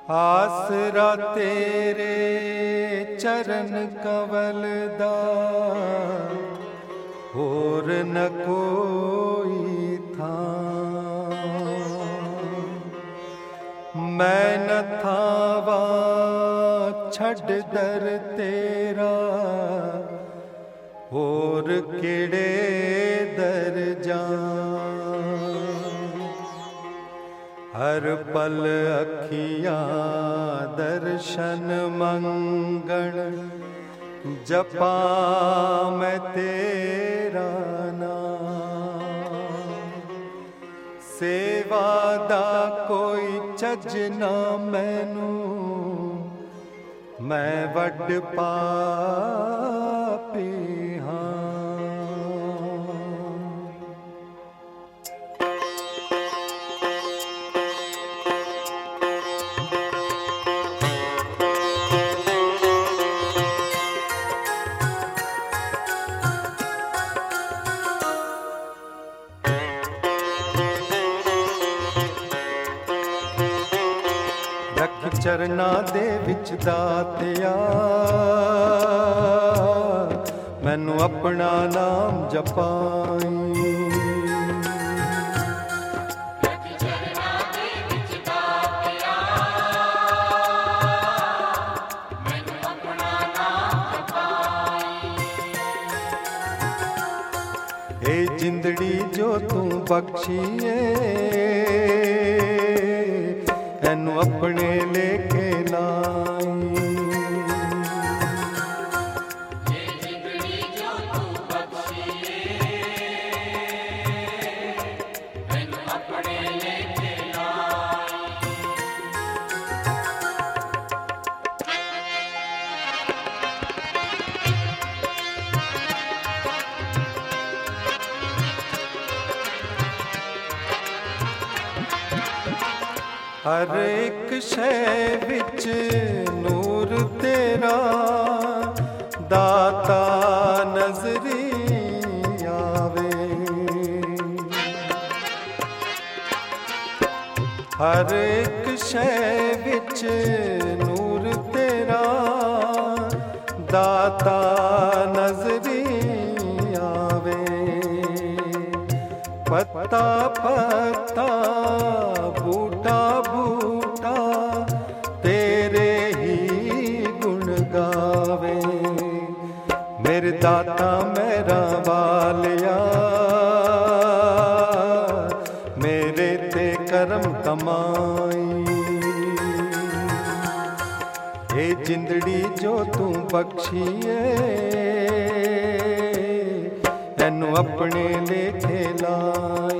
आसरा तेरे चरण कवल दा होर न कोई था। मैं न थावा छड़ दर तेरा होर केड़े दर जा। हर पल अखियाँ दर्शन मंगण जपा मैं तेरा नाम। सेवा दा कोई चज ना मैनू मैं वड पापी हाँ। चरना दे विच दातिया मैनू अपना नाम जपाई। ए जिंदड़ी जो तू बख्शीए तैनू अपने लेके लाई। जिंदड़ी जो तू बख्शीए तैनू अपने लेके लाई। हर एक शै विच नूर तेरा दाता नजरी आवे। हर एक शै विच नूर तेरा दाता नजरी आवे। पत्ता पत्ता बूटा बूटा तेरे ही गुण गावे। मेरे दाता मेरा वालिया मेरे ते करम कमाई। ए जिंदड़ी जो तू बख्शीए तैनू अपने लेखे लाई।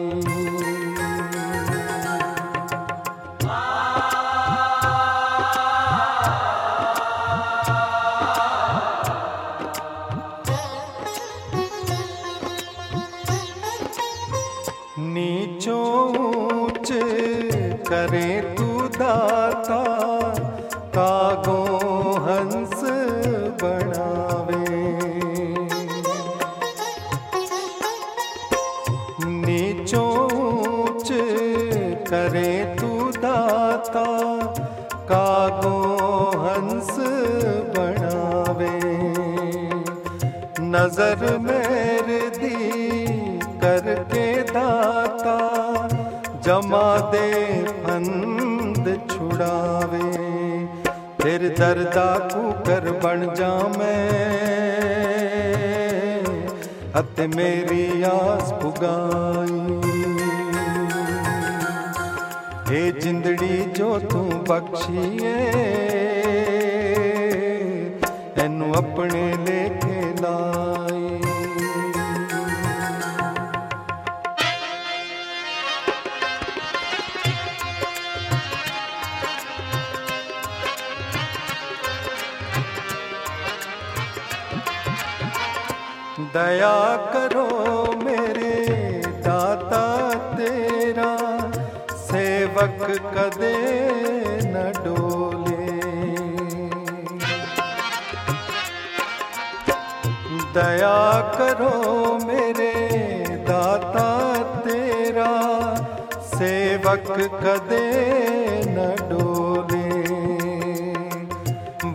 नीचो ऊंच करे तू दाता कागो हंस बनावे। नीचो ऊंच करे तू दाता कागो हंस बनावे। नजर मेरे दी करके दाता जमा दे फंद छुड़ावे। तेरे दर्दा कुकर बन जा मैं अते मेरी आस पुगाई। हे जिंदड़ी जो तू बख्शीए तैनू अपने लेके लाई। दया करो मेरे दाता तेरा सेवक कदे न डोले। दया करो मेरे दाता तेरा सेवक कदे न डोले।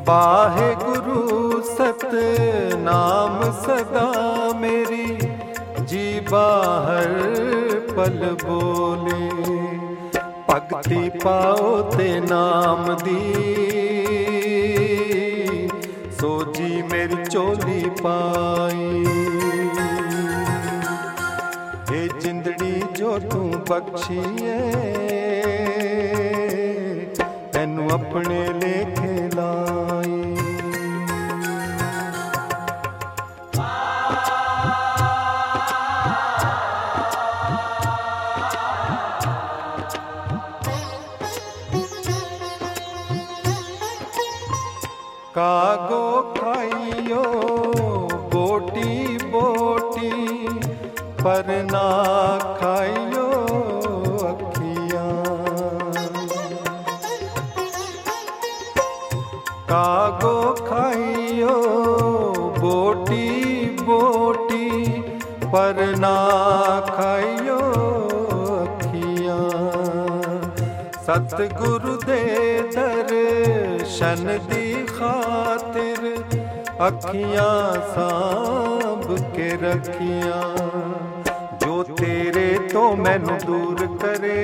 वाहेगुरु सतनाम सदा मेरी जी बाहर पल बोले। भगति पाओ ते नाम दी सो जी मेरी चोली पाई। हे जिंदड़ी जो तू बख्शी है तैनू अपने लेखे लाई। कागो खाइयो बोटी बोटी पर ना खाइयो अखियाँ। कागो खाइयो बोटी बोटी पर ना खाइयो अखियाँ। सतगुरु दे दर्शन दी खातिर अखियाँ सांभ के रखियाँ। जो तेरे तो मैनू दूर करे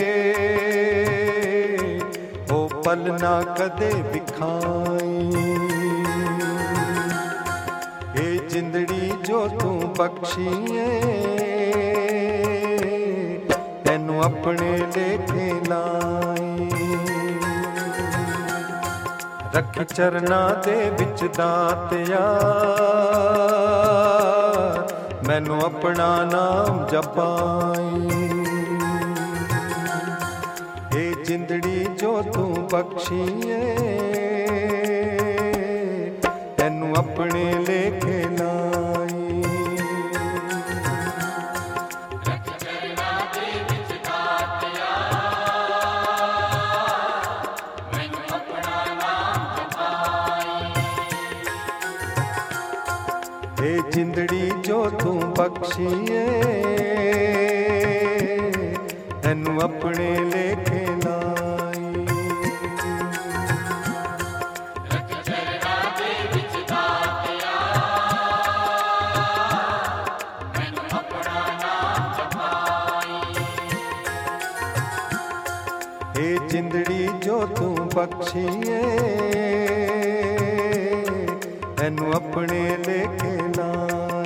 ओ पल ना कदे विखाई। हे जिंदड़ी जो तू बख्शी है तैनू अपने लेखे लाई। रख चरना दे विच दातिया मैनू अपना नाम जपाई। हे जिंदड़ी जो तू बख्शी है तैनू अपने लेखे लाई। हे जिंदड़ी जो तू बख्शी है तैनू अपने लेखे लाई। हे जिंदड़ी जो तू बख्शी है तैनू अपने लेखे लाई।